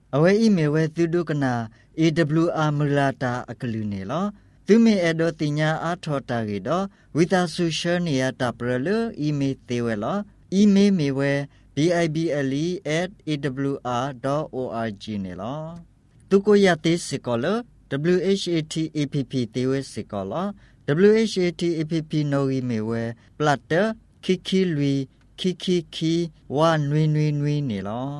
အဝဲဤမေဝဲသူဒုကနာ AWR မလာတာအကလူနေလောသူမေအဒိုတင်ညာအာထောတာကေတော့ဝီတာဆူရှယ်နီယာတာပရလအီမေသေးဝဲလောအီမေမေဝဲ bible@awr.org နေလောသူကိုရသေးစကောလ WHATAPP သေးဝဲစကောလ WHATAPP နိုဝီမေဝဲပလတ်တခိခိလူခိခိခိဝါနွေနွေနွေနေလော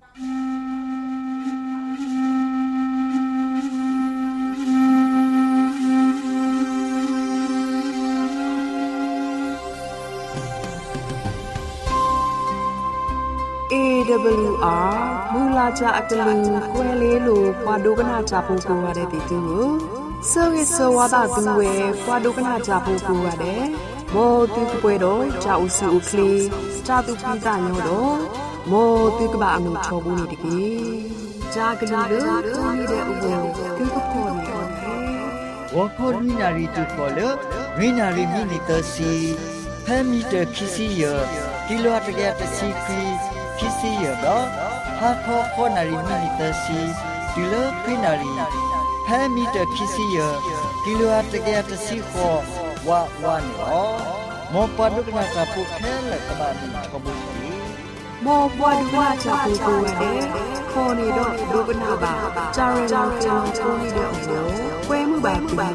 AWR မူလာကြအတလူကွဲလေးလိုပွာဒုကနာကြဖို့ကိုရတဲ့တီတူကိုစောရစောဝါဒသူဝဲပွာဒုကနာကြဖို့ကိုရတယ်မောတူပွဲတော့ကြာဦးစုဦးကလေးကြာသူပိသညောတော့မောတူကဘာအမှုချောဘူးနေတကြီးကြာကလေးတို့တူနေတဲ့ဥပ္ပေသူကခေါ်နေတယ်ဝါခေါ်ရီနာရီတူခေါ်လို့ရီနာရီမီနီတစီဖဲမီတခီစီယကီလိုအတကတစီခီခီစီယတော့ဟာခေါ်နာရီမီနီတစီဒီလိုခီနာရီဖဲမီတခီစီယကီလိုအတကတစီခေါ်ဝါနော်မောပဒုကနာတာပုခဲလက်တဘာမီချဘူးမောပွားဒုကနာချပူကိုရတယ်ခေါ်နေတော့ဒုကနာပါကြာရကြောင်းချုံနေတဲ့အကျိုးပွဲမှုပါပြပါ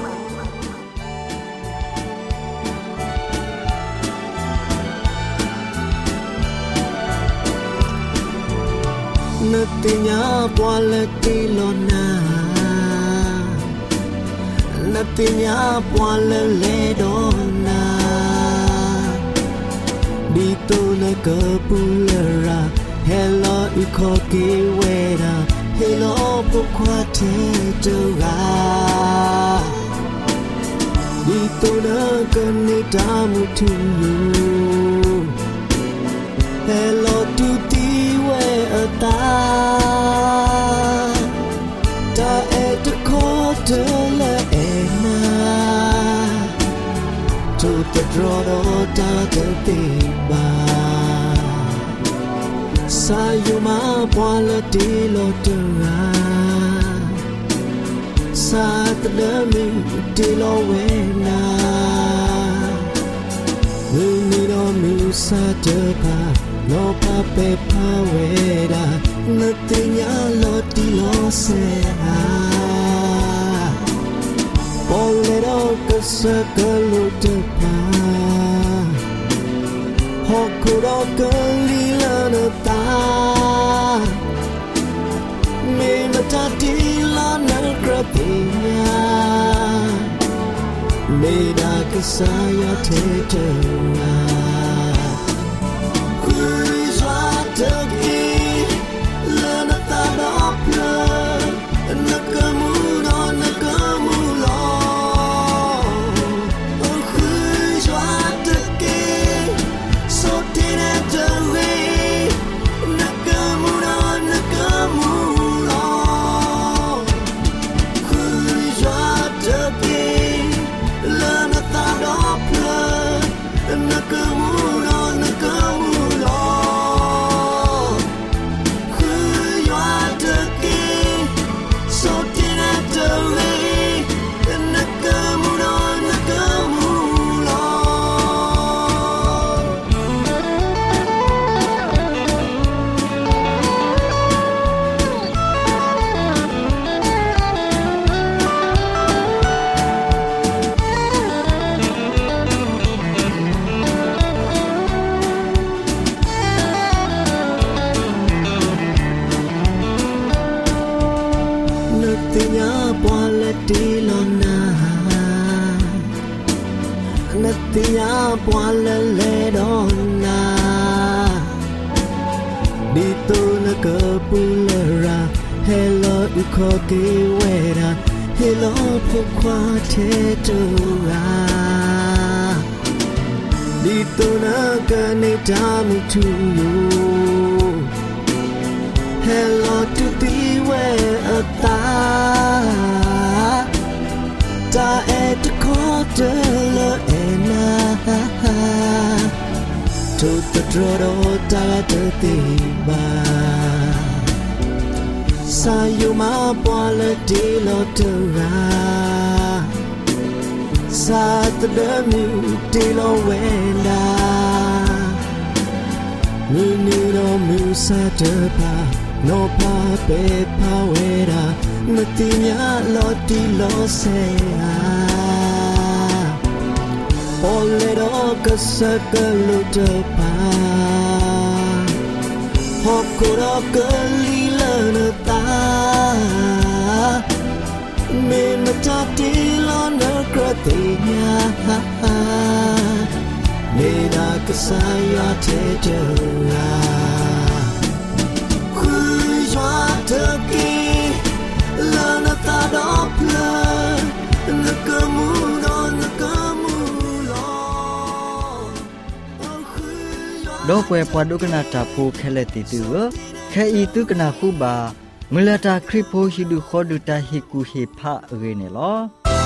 နတင်ညာပွာလက်တီလောနာနတင်ညာပွာလဲလေတော့နာဒီတိုလကပူလရာ Hello ikoke wera Hello pokwate tura di tona kanita mutu Hello tuti we ata ta et kote le ena to the draw ta the ba Sayuma pala de lotera Satlami de lo wena Nuni no musa tepa No pape paweda Natinya loti lo seha Polero kasakalu tepa Hokuro kalila na ta Me matati la na krapia Me da kasaya tetera Kuizwa tagi la na ta dopla Nakamu no nakamu lo Kuizwa tagi So didn't the way Nakamura Nakamura Who's what the king Learn a thought of blood Nakamura Nakamura Who's what the king So didn't the way Nakamura Nakamura Natinya pala dilona Natinya pala ledona Dito na kapulera Hello ikoke wera Hello pokwa tetura Dito na kanita mutuyo Hello to thee where a ta Ta et quarter ena To the drodo ta the thee ba sayu ma pole di lotura sat de mi di lo wenda ni no mi sa de pa no pa pe pa wera matinya lo di lo se pole do kasakalu de pa hokoro kalilana ta me matati lo no kratinya me da kasaya te jara khujwa taki lana ta do pla nakamu do nakamu lo တော့ကွယ်ပွားဒုကနာတာဖိုခဲလက်တီတူခဲဤတုကနာခုပါငလတာခရစ်ဖိုဟီဒူခေါ်ဒူတာဟီကူဟေဖာရေနေလော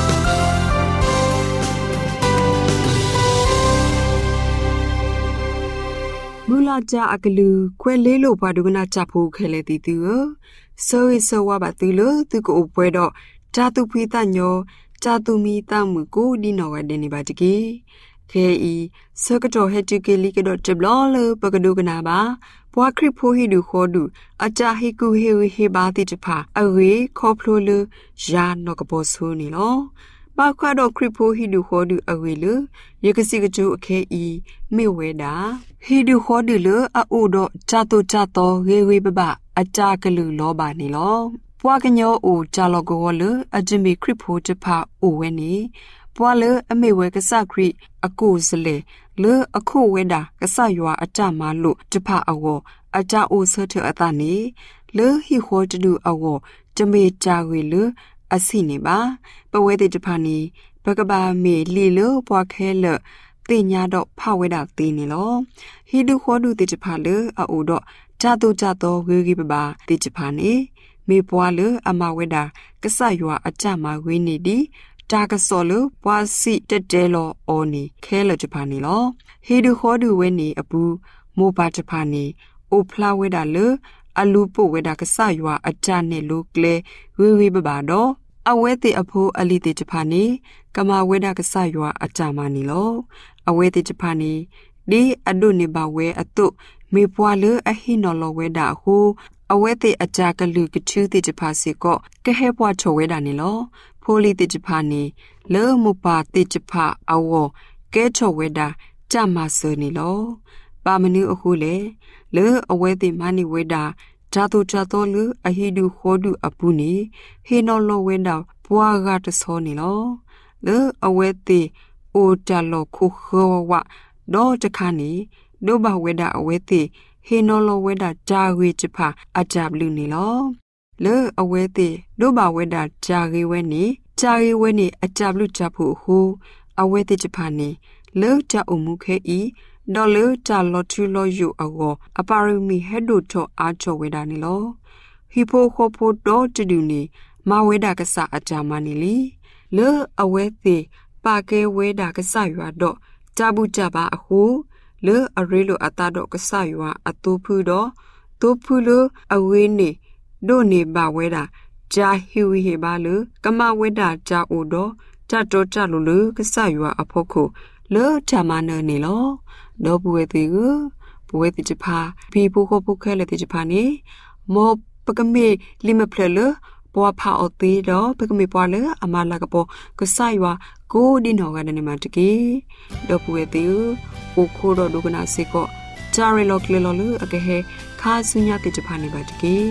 မူလာကြအကလူခွဲလေးလို့ပွားဒုကနာချဖိုခဲလက်တီတူဆိုရဆိုဝါပါတူလို့သူကိုပွဲတော့ဂျာတူဖီတညောဂျာတူမီတမှုကိုဒီနော်ဝဲနေပါတကြီးခဲဤစကတော့ဟက်တူကလီကတော့တဘလောလပကဒုကနာပါဘွားခရစ်ဖိုဟီဒူခေါ်ဒူအချာဟီကူဟေဝဟေဘာတိတဖာအဝေခေါဖလိုလယာနောကဘောဆူနီလောပါခွာတော့ခရစ်ဖိုဟီဒူခေါ်ဒူအဝေလယကစီကကျူအခဲဤမေဝဲတာဟီဒူခေါ်ဒူလအိုတော့ဂျာတိုဂျာတော်ဝေဝေပပအချာကလူလောပါနီလောဘွားကညောအိုဂျာလောကောလအဂျမီခရစ်ဖိုတဖာအိုဝဲနီပွာလအမေဝဲကဆခရီအကိုစလေလေအခုဝဲတာကဆရွာအကြမလို့တဖအဝအကြအိုဆထအတနေလေဟီခေါ်တူအဝတမေကြွေလေအစီနေပါပဝဲတဲ့တဖနီဘကဘာမေလီလေပွားခဲလေတင်ညာတော့ဖဝဲတာသေးနေလောဟီဒူခေါ်ဒူတဲ့တဖလေအိုတော့ဂျာတိုဂျာတော်ဝေကြီးပပါတဲ့တဖနေမေပွာလေအမဝဲတာကဆရွာအကြမဝေးနေဒီတာကစောလပွားစီတက်တဲလောအော်နီခဲလဂျပန်နီလောဟေဒူခေါ်ဒူဝဲနေအပူမိုပါဂျပန်နီအိုဖလာဝဲတာလေအလူပိုဝဲတာကဆရွာအကြနဲ့လူကလေဝေဝေပပါတော့အဝဲတိအဖိုးအလီတိဂျပန်နီကမာဝဲတာကဆရွာအကြမနီလောအဝဲတိဂျပန်နီဒီအဒုနေပါဝဲအတုမေပွာလေအဟိနော်လောဝဲတာဟူအဝဲတိအကြကလူကချူတိဂျပန်စီကောကဟဲပွားချောဝဲတာနီလောဖိုလီတိဂျပန်နီလေမူပါတိဂျပအဝကဲချောဝဲတာကြမဆာနီလောပါမနုအခုလေလေအဝဲတိမနီဝဲတာဂျာတူဂျာတော်လူအဟီဒူခေါ်ဒူအပူနီဟေနော်လောဝဲတာဘွားကတဆောနီလောလေအဝဲတိအိုတလောခုခောဝဒေါ်တခါနီဒိုဘဝဲတာအဝဲတိဟေနော်လောဝဲတာဂျာဝေဂျဖအကြဘလူနီလောလေအဝဲတိဒိုဘဝဲတာဂျာရီဝဲနီဂျာရီဝဲနီအကြဘလူဂျဖို့ဟူအဝဲတိဂျဖာနီလေဂျာအမှုခဲဤဒေါ်လေဂျာလော်ထူလော်ယူအောအပါရမီဟက်ဒိုထောအားချောဝဲတာနီလောဟီဖိုခိုဖိုဒေါ်တူနီမဝဲတာကဆအကြမနီလီလေအဝဲတိပါကဲဝဲတာကဆရွာတော့ဂျာဘူးဂျပါအခုလေအရေလိုအတာတော့ကဆရွာအတူဖူတော့တူဖူလိုအဝဲနေဒိုနေပါဝဲတာဂျာဟီဝီဟေပါလကမဝဲတာဂျာအိုတော့ဂျာတော့ဂျာလိုလကဆရွာအဖို့ခုလေဂျာမနနေလောတော့ဘွေတီကိုဘွေတီချပါဖီဖိုခိုဖိုခဲလေတီချပါနေမောပကမေလီမဖလလပွားဖာအသေးတော့ပကမေပွားလေအမလာကပေါ်ကဆရွာကိုဒီနော်ကနေမှာတကေတော့ဘွေတီကိုခိုးတော့ဒုကနာစေကောဂျာရီလောကလေလောလအကဟေခါဆုညာတီချပါနေပါတကေ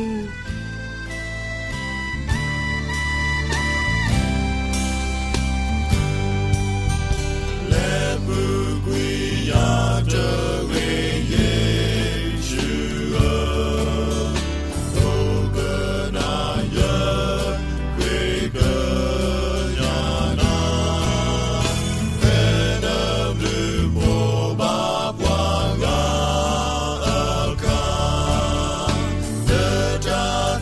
Da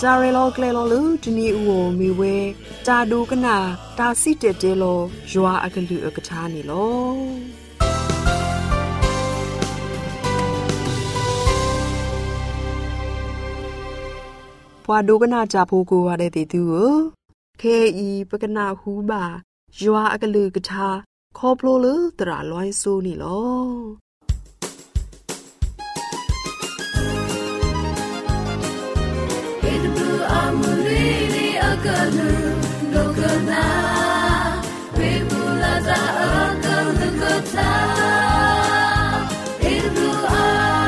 จาเรโลเกลโลลูดนีอูโอมีเวจาดูกนาตาซิเตเตโลยัวอากลืออกชานีโลพอดูกนาจาพูกูวาเดติตูเคอีปกนาฮูบายัวอากลือกชาคอโปโลลูตราลอยซูนีโล Akalu lokana Bebula da akalu kota Irbu a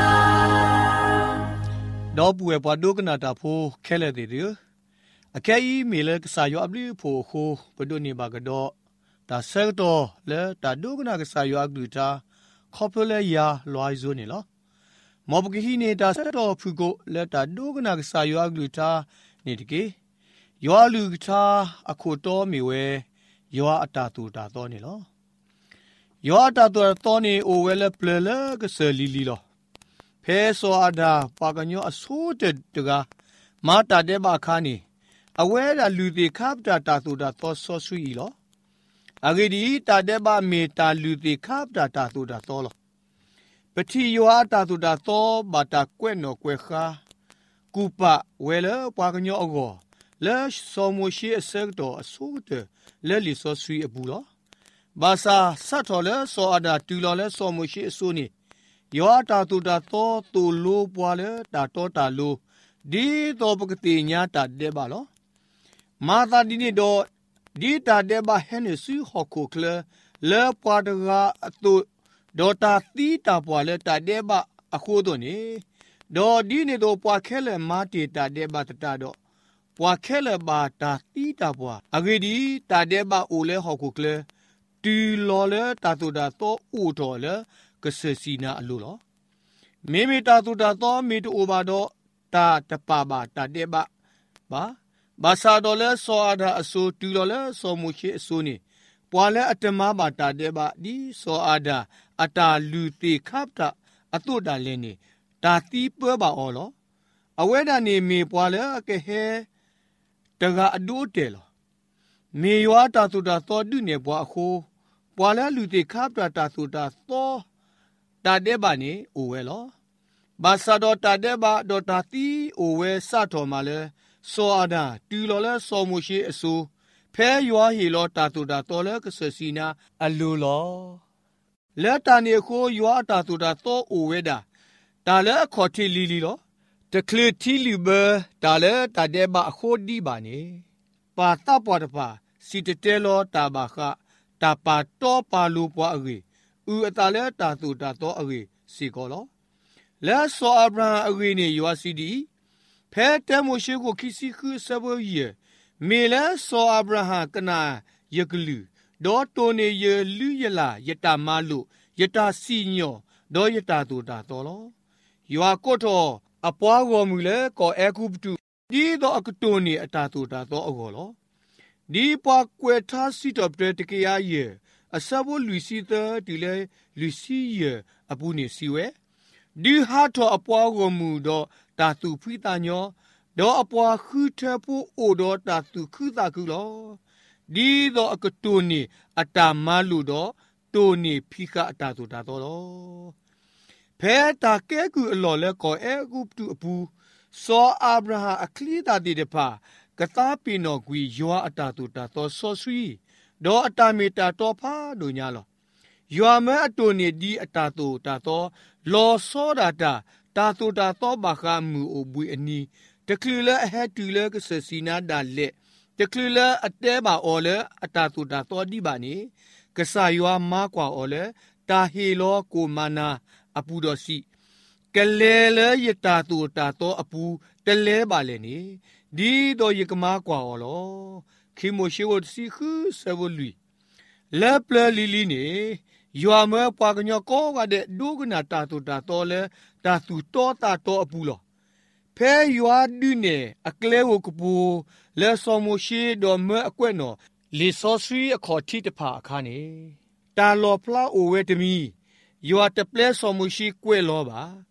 တော့ပွေပွားဒုကနာတာဖိုးခဲလက်သေးတယ်အကဲဤမေလကစားရအပလီဖိုခိုဘဒုန်နေပါကတော့ဒါဆက်တော့လဲဒါဒုကနာကစားရအကူတာခေါပလဲယာလွိုင်းဇိုနေလောမောပကဟီနေတာဆက်တော့ဖူကိုလဲဒါဒုကနာကစားရအကူတာနေတကေယောလူကတာအခုတော်မီဝဲယောအတာတူတာတော်နေလောယောအတာတူတော်နေအိုဝဲလဲပလလဲကဆလီလီလောဖဲစောအဒါပါကညောအဆိုးတဲ့တကမာတာတဲ့ဘာခါနေအဝဲတာလူတွေခပ်တာတာတူတာတော်ဆောဆွီလောအဂီဒီတာတဲ့ဘာမေတာလူတွေခပ်တာတာတူတာတော်လောပတိယောအတာတူတာတော်ဘာတာကွဲ့နော်ကွဲခါကူပါဝဲလဲပါကညောအကောလဲစောမရှိအစက်တော်အဆိုးတဲ့လဲလီဆောဆွီအပူလောဘာသာဆတ်တော်လဲစောအဒါတူလောလဲစောမရှိအဆိုးနေယောတာတူတာတော့တူလိုပွားလဲတာတော့တာလိုဒီတော့ပကတိညာတာတဲ့ပါလောမာသာဒီနေတော့ဒီတာတဲ့ပါဟဲနေစုဟခုကလဲပွားတကအတူဒေါ်တာတီတာပွားလဲတာတဲ့ပါအခုတော့နေဒေါ်ဒီနေတော့ပွားခဲလဲမာတီတာတဲ့ပါတတာတော့ပွားခဲလဲပါတာတီတာပွားအဂေဒီတာတဲ့ပါအိုလဲဟခုကလဲတီလောလဲတာတူတာတော့ဦးတော်လဲကဆစီနာအလိုလောမေမေတာတူတာတော့မေတူဘာတော့တာတပါပါတာတဲ့ပါဘာသာတော်လဲစောအဒါအဆိုတူတော်လဲစောမှုရှိအဆိုနေပွာလဲအတမပါတာတဲ့ပါဒီစောအဒါအတာလူတိခပ်တာအတုတာလဲနေတာတီးပွဲပါအော်လောအဝဲတာနေမေပွာလဲကဲဟဲတကအဒိုးတယ်လောမေယောတာတူတာတော့ဒုနေပွာအခုပွာလဲလူတိခပ်တာတာတူတာတော့တာတဲ့ပါနေအိုဝဲလောဘာသာတော်တာတဲ့ပါဒေါ်တာတီအိုဝဲစတော်မှာလဲစောအဒါတူလောလဲစောမှုရှိအစိုးဖဲရွာဟီလောတာတူတာတော်လဲကဆစီနာအလိုလောလက်တန်နေခိုးရွာတာတူတာတော့အိုဝဲတာဒါလဲအခေါ်တီလီလီလောတကလတီလီဘဒါလဲတာတဲ့ပါအခုဒီပါနေပါတာပေါ်တပါစီတတဲလောတာပါခတာပါတော့ပါလူပွားအေဥအတာလဲတာတူတာတော့အေစီကောလောလဲစောအဗရာအေနေရွာစီဒီဖဲတဲမိုရှိကိုခီစီခုဆဘဝီမေလဲစောအဗရာဟာကနာယကလူဒေါ်တိုနေယလူယလာယတာမလုယတာစီညောဒေါ်ယတာတူတာတော်လောရွာကိုတော့အပွားကောမူလဲကောအဲခုပတူဒီတော့အကတိုနေအတာတူတာတော့အော်လောဒီပွားကွယ်ထားစီတော့ပတကရရဲ့အစဘလူစီတဒီလေလူစီရဲ့အပူနေစီဝဲဒီဟာတော့အပွားကောမူတော့တာတူဖိတာညောဒေါ်အပွားခူထပူအိုတော့တာတူခူတာကူလောဒီတော့အကတိုနေအတာမလူတော့တိုနေဖိကအတာတူတာတော့လောဖဲတာကဲကူအလော်လဲကောအဲကူတူအပူစောအာဗရာဟာအခလီတာဒီတပါကတာပီနောကွီယောအတာတူတာတော့ဆောဆွီဒေါ်အတာမီတာတော့ဖာဒိုညာလောယောမဲအတူနေဒီအတာတူတာတော့လောစောတာတာတူတာတော့ဘာခမူအဘူအနီတကလလဲအဟဲတူလဲကဆစီနာဒါလက်တကလလဲအတဲပါအော်လဲအတာတူတာတော့ဒီပါနေကဆာယောမာကွာအော်လဲတာဟီလောကိုမနာအပူတော်စီကလဲလဲယတာတူတာတော့အပူတလဲပါလေနေဒီတော့ယကမာကွာအော်လောခိမိုရှိဝတ်စီခုဆဝလူလဲပလလီလီနေယွာမဲပွားကညောကောကတဲ့ဒုကနာတာတူတာတော့လဲတာတူတော့တာတော့အပူလောဖဲယွာဒူနေအကလဲဝကပူလဲဆောမိုရှိတော့မဲအကွက်နော်လီဆောဆွီအခေါ်တိတဖာအခါနေတာလောဖလာအိုဝဲတမီယောတပလဲဆောမှုရှိကွဲလောပါ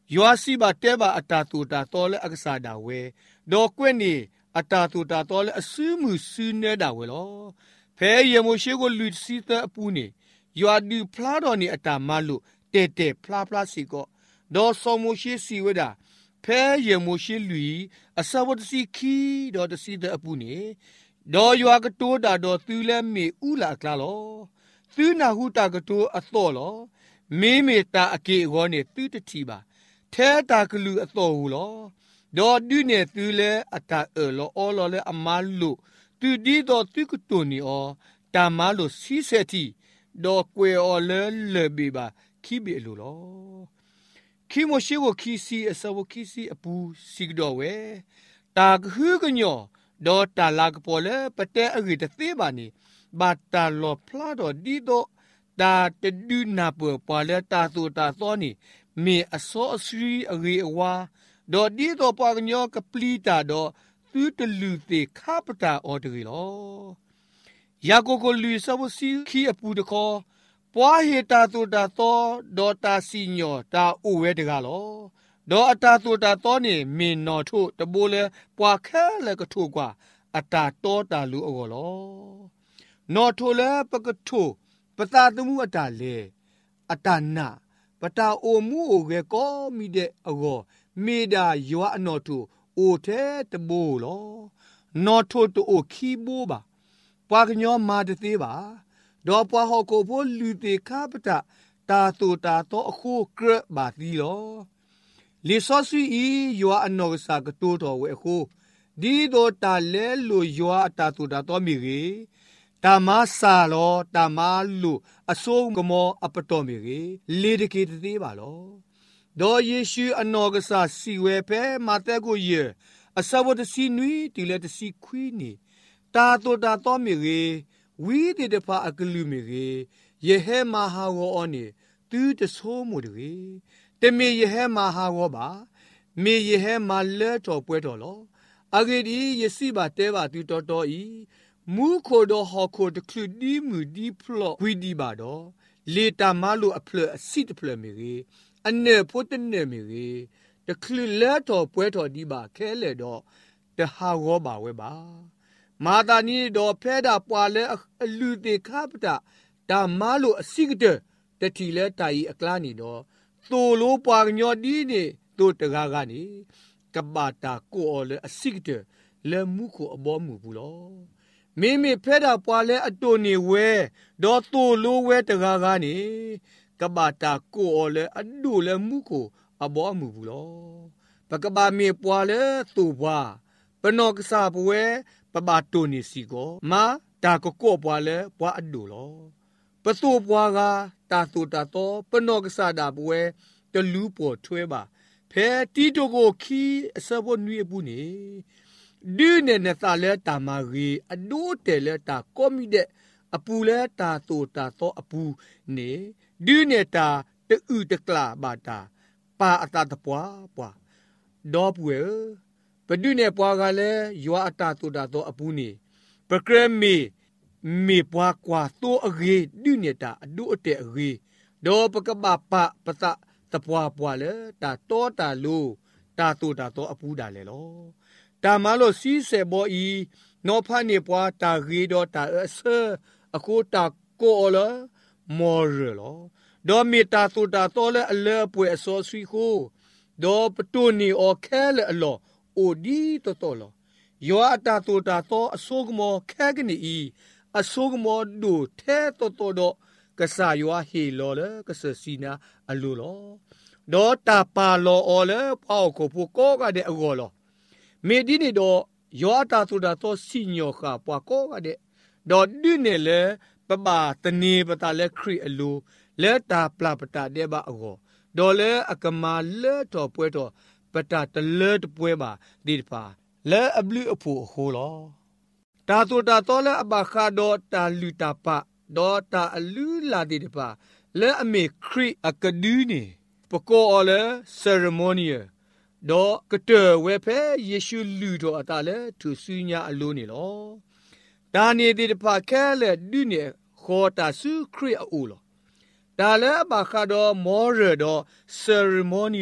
ยัวซีบาเตบาอัตาตูตาตอเลอักษาดาเวดอกเกวนีอัตาตูตาตอเลอซื้อมือซื้อเนดาเวลอเพยโมเชโกลุซีตะปูนียัวดูพลาดอนีอัตามาลุเตเตพลาพลาสิโกดอสโมเชซีเวดาเพยโมเชลุยอสาวดซีคีดอตซีตะปูนีดอยัวกะโตดาดอตูเลเมอูลากลาลอตูนาหูตากะโตอตอลอเมตาอเกโกเนตูตะทีบาแท้ตากลูอตอหูลอดอดูเนตูเลอตาลออลอเลอมาลุตูดีดอตุกตุนีอตามาลุซีเซตีดอกเวอเลบีบาคีเบลุลอคีโมชิโกคีซีอสาวคีซีอปูซิกดอเวตากฮือกญอดอตาลากปอเลปะเตอริตะเตบานีบาตาลอพลาดอดีดอตาเตดูนาเปปอเลตาตูตาตอนีเมอโซอสรีอริอวาดอดีดอปากญอกะปลีตาดอตูตลูเตคาปตาออดริลอยาโกโกลุซาวซีคีอปูตะคอปวาเฮตาตูตาตอดอตาซิญอตาโอเวดกาลอดออตาตูตาตอนีเมนอทุตะโบเลปวาแค่เลกะทุกว่าอตาตอตาลูอโกลอนอทุเลปะกะทุปตาตมูอตาเลอตานาปตาโอมูโอเกกอมีเดอโกเมดายัวอนอทุโอเทตะโบลอนอทุตโอคีโบบาปากญอมาเตเตบาดอปวาฮอโกโพลูเตคาปตาตาตูตาโตอโคเกรบาตีลอลิซอซีอียัวอนอกสากตูตอเวโคดีโดตาเลลูยัวตาตูตาโตมิเกตามาซาลอตามาลูอโซกมออปโตมิเกเลดเกตเตบาลอดอเยซูอนอกสาซีเวเพมาเตโกเยอสาวตซีนุยติเลตซีควีนีตาตูตาโตมิเกวีเดเดพาอักลูมิเกเยเฮมาฮาวออนีตูตโซมุดเกเตเมเยเฮมาฮาวอบาเมเยเฮมาเลตอป่วยตอลออะเกดีเยซีบาเตบาตูตอตออีมูโคดอฮอโคตคลุดีมูดีพลอควีดีบาดอเลตามาลูอเพลอซิตเพลมิเกอันเนโพตเนมิเกตคลุเลตอป่วยตอดีบาแค่เลดอตฮาวอบาเวบามาตานีดอเพดาปวาเลลูเตคาปตาตามาลูอซิกเตตทีเลตายอกลานีดอโตโลปวางญอดีเนโตตกากานีกบาตาโกอเลอซิกเตเลมุโคอบอมูบุลอเมเพดาปวาเลอโตนีเวดอโตโลเวตกากานีกบาตาโกอเลอดูเลมุโคอบอมูบุลอปะกบาเมปวาเลตูบวาปนอกสาปเวปะบาตูนิสิโกมาตาโกโกปวาเลปวาอดูลอปะตูปวากาตาตูตาโตปนอกสาดาปเวตะลูปอถวยบาเพตีโตโกคีสะบนุยปุนีดูเนเนตาเลตามารีอดูเตเลตาโกมิเดอปูเลตาตูตาโตอปูเนดูเนตาตะอืตะกลาบาตาปาอตาตะปวาปวาดอปเวปะดูเนปวากาเลยัวอตาตูตาโตอปูนีปะเกรมีปวากว่าโตอเรดูเนตาอดูเตอเรดอปะกบาปะปะตะตะปวาปวาเลตาโตตาลูตาตูตาโตอปูดาเลลอตามาโลซีเซบออีนอพาเนปวาตาเรดอตาเอเซอโคตาโกอเลมอรลอดอมีตาตูตาโตเลอเลป่วยอโซซีโคดอปตูนีออแคเลอลอโอดีโตโตลยัวตาตูตาโตอโซกมอแคกนีอีอโซกมอดูเทโตโตดอกะสายัวเฮลอเลกะเสซีนาอลูลอดอตาปาลออเลปาวโคพูโกกะเดอโกลอเมดินีดอยัวตาตูตาโตซิญอคาปวาโกกะเดดอดิเนเลปะบาตเนปตาเลครีอลูเลตาปลาปตาเดบาอโกดอเลอะกะมาเลตอป่วยตอปตาตะเลตป่วยบาดีปาเลอบลูอผูโหลอตาตูตาโตเลอบาคาดอตาลูตาปะดอตาอลูลาดีปาเลอเมครีอะกะดูนีปะโกอเลเซเรโมนีดอกะเตเวเพเยซูลูดอตาเลทุสุญาอลูนีลอตานีดีปาแค่เลดูนีขอตาสุครีออูลอตาเลอบาคาดอมอเรดอเซเรโมนีค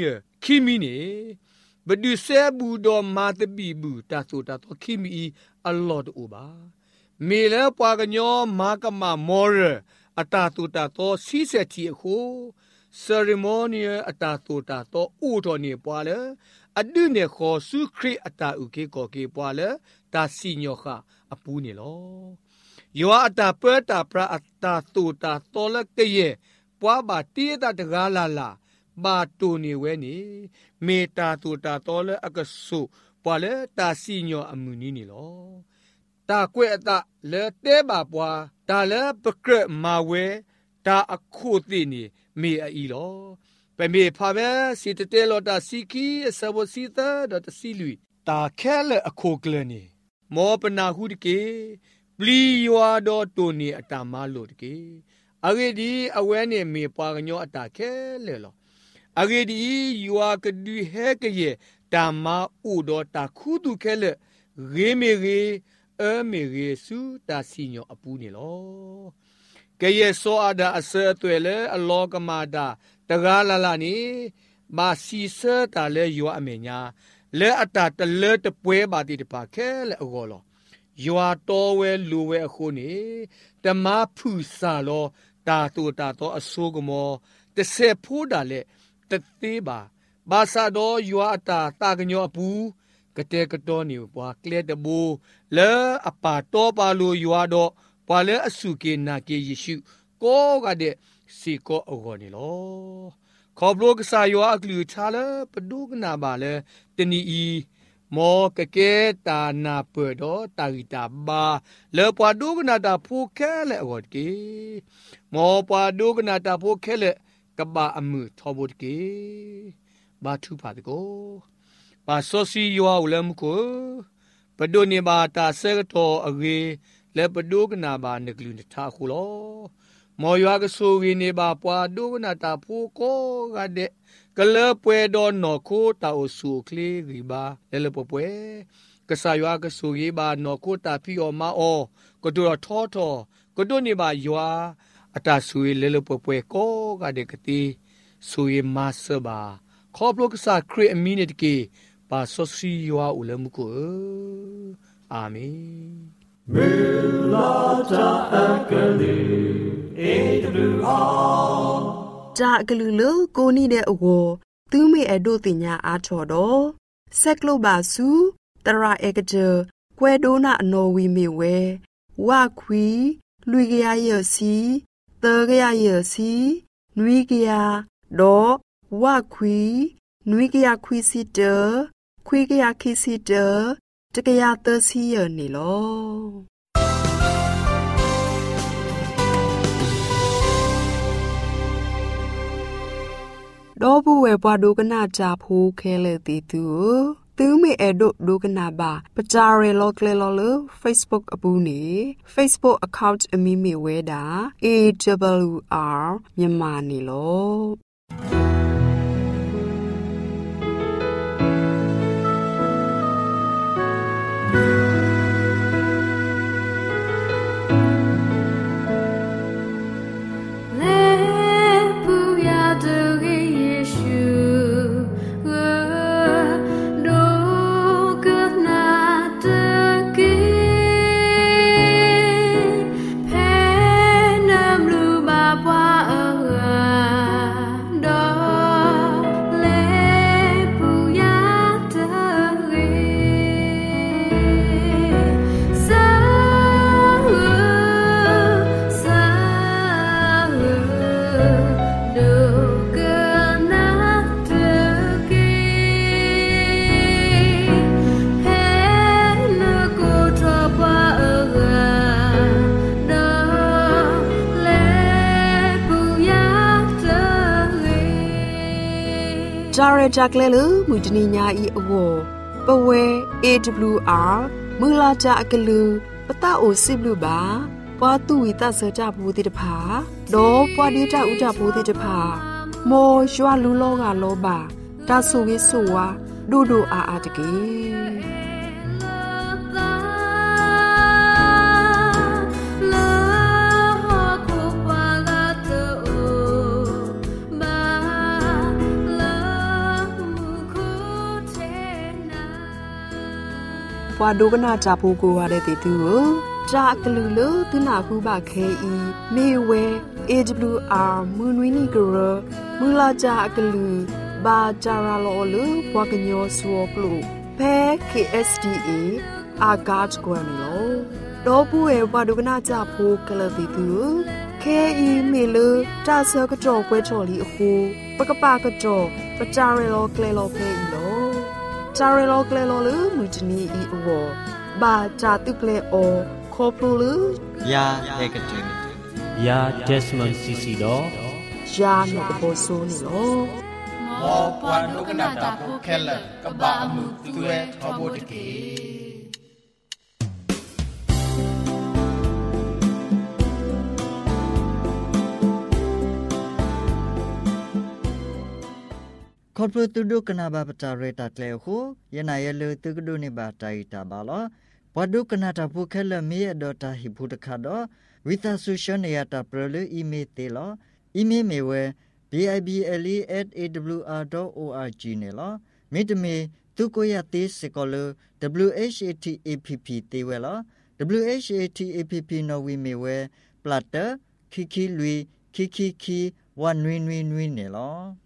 ခိမီနေဘဒုဆဲဘူးတော်မာတပိဘူးတာဆိုတာတော့ခိမီအလော့တူပါမေလပွားကညောမာကမမောရအတာတူတာတော့စီးဆက်တီအခု ceremonial အတာတူတာတော့ဥတော်နေပွားလေအဒုနေခေါ်စုခရစ်အတာဥကေကိုကေပွားလေတာစီညောခအပူနေလောယောအတာပတာပရာအတာတူတာတော်လကရဲ့ပွားပါတေးတာတကားလာလာဘာတူနေဝဲနေမေတာတူတာတော်လအကဆုပွားလေတာစီညောအမှုနီးနေလောတာကွဲ့အတာလေတဲပါပွားတာလေပကရမာဝဲတာအခုတိနေမေအီလောပမေဖာပဲစီတတဲလောတာစီကီဆဘစီတာဒတ်စီလူတာခဲလေအခုကလနေမောပနာဟုတကေပလီယွာတော်တူနေအတာမလို့တကေအဂေဒီအဝဲနေမေပွားကညောအတာခဲလေလောအဂေဒီယွာကဒူဟဲကရဲ့တာမဥတော်တာခုတုခဲလေရေမေရေအမေရေစုတာစီညောအပူနေလောကရဲ့စောအဒါအစအသွဲလေအလောကမာတာတကားလာလာနေမာစီစတာလေယွာအမေညာလေအတာတလေတပွဲပါတိတပါခဲလေအကောလောယွာတော်ဝဲလူဝဲအခုနေတမဖူစာလောတာတူတာတော့အဆိုးကမောတဆေဖိုးတာလေတသေးပါဘာသာတော်ယွာအတာတာကညောအပူကတဲ့ကတော်နေပွားကလက်တဘူလေအပါတော်ပါလူယွာတော့ပွာလေအစုကေနာကေယေရှုကိုကတဲ့စီကိုအော်နေလောခေါပလိုကစားယွာအကလူချာလေပဒုကနာပါလေတနီဤမောကကေတာနာပွေတော့တာဂီတာဘာလေပွာဒုကနာတာဖူခဲလေအော်ကေမောပွာဒုကနာတာဖူခဲလေကဘာအမှုထောဘုတ်ကေဘာထူပါတကိုဘာဆိုစီယွာဦးလမ်ကိုပဒုန်နေဘာတာဆေတော်အဂေလေပဒုကနာဘာနကလူနထာခုလောမောယွာကဆူဝီနေဘာပွာဒုကနာတာဖူကိုကတဲ့ကလပွဲတော်နော်ခိုတာအဆူကလီရီဘာလေလပပွဲကဆာယွာကဆူရီဘာနော်ခိုတာဖီအောမာအောကဒူရထောထောကဒုန်နေဘာယွာအတာဆူရီလေလပပွဲကိုကတဲ့ကတိဆူရီမဆဘာခေါပလိုကဆာခရစ်အမီနစ်ကေပါဆိုစီယွာဦးလမှုကိုအာမင်မေလာတာအကလေးအေဒလူဟာဂျာကလူလကိုနီတဲ့အဝသူမေအဒိုတင်ညာအားချော်တော့ဆက်ကလိုပါစုတရာအေကကြကွဲဒိုနာအနော်ဝီမေဝဲဝခွီလူကရရစီတေကရရစီနွီကရတော့ဝခွီနွီကရခွီစီတခွီကရခီစီတတကရသစီရနေလောတော့ဘူးဝဲပွားဒုကနာကြဖိုးခဲလေတီတူသူမေအဒိုဒုကနာဘာပကြရဲလောကလေလောလ Facebook အပူနေ Facebook account အမီမီဝဲတာ AWR မြန်မာနေလောဂျာရဂျက်ကလဲလူမူတနီညာဤအဝပဝဲ AWR မူလာကြအကလူပတအိုစစ်လူပါပွားတူဝီတဆကြဘူးတိတဖာဒေါ်ပွားဒီတဥကြဘူးတိတဖာမောရွာလူလောကလောပါတာဆူဝေးဆူဝါဒူဒူအာအာတကေပွားဒုကနာကြဖို့ကိုရတဲ့တီတူကိုဂျာကလူလူသူနာခုပါခဲဤမေဝဲ AWR မွန်ဝီနီကရမူလာဂျာကလူဘာဂျာရာလောလူဘွားကညောဆောကလူဖဲ KSDA အာဂတ်ကွမ်လောတော့ဘူးရဲ့ပွားဒုကနာကြဖို့ကလတီတူခဲဤမေလူတာဆောကကြောပွဲချော်လီအခုပကပကကြောပကြရလောကလေလောဖဲဤလောจาเรโลเกลโลลือมุจนีอีอวบาจาตุเกลโอโคพลูลือยาเอกจิงยาเดสมอนซีซีดอยาโนกโบโซนี่โลมอปวันโนกนาตาโพเคลกบามุตุเอทอโบตเกคอร์ปตุดุกนาบาปจาเรตาเกลโคยนายเลตุกดุนิบาไตตาบาลอปดุกนาตาพุเคลเมยดอตาหิพุตคาดอวิตาสุชเนยตาเปรลอีเมเตลออีเมเมเว bible@awr.org เนลอเมตเมตุโกยาติสกอล WHATAPP เตเวลอ WHATAPP นวีเมเวปลัตเตอร์คิคิลุยคิคิคีวันนวินวินวินเนลอ